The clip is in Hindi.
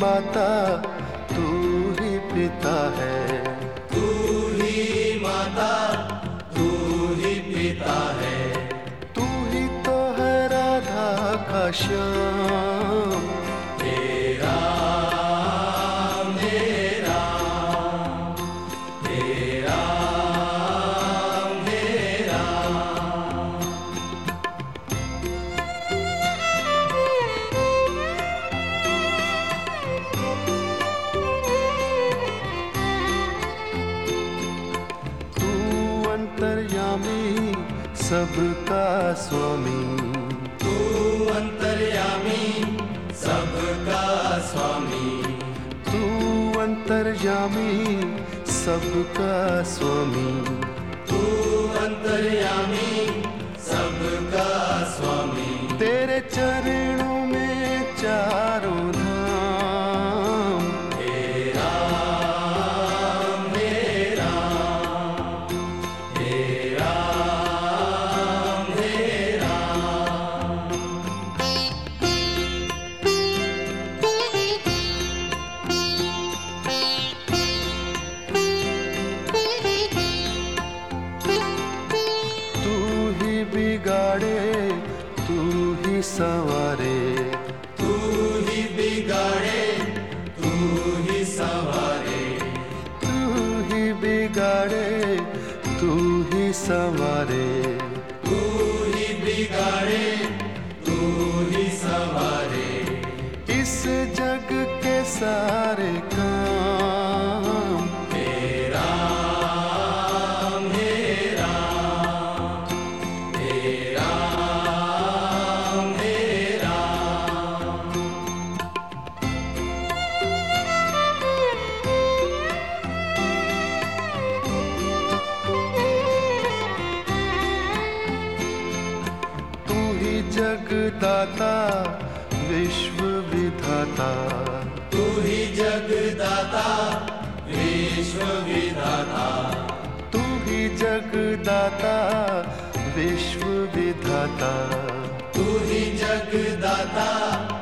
माता तू ही पिता है, तू ही माता तू ही पिता है, तू ही तो है राधा का श्याम। तेरा मेरा तेरा मेरा। अंतर्यामी सबका स्वामी, तू अंतर्यामी सबका स्वामी, तू अंतर्यामी सबका स्वामी, तू अंतर्यामी सबका स्वामी। तेरे चरणों में चारों धाम, तेरा मेरा तेरा मेरा। तू ही बिगाड़े तू ही संवारे, तू ही बिगाड़े तू ही संवारे, तू ही बिगाड़े तू ही संवारे, तू ही बिगाड़े तू ही संवारे। इस जग के सारे काम, तेरा मेरा तेरा मेरा। तू ही जगदाता विश्व विधाता, तू ही जगदाता विश्व विधाता, तू ही जगदाता विश्व विधाता, तू ही जगदाता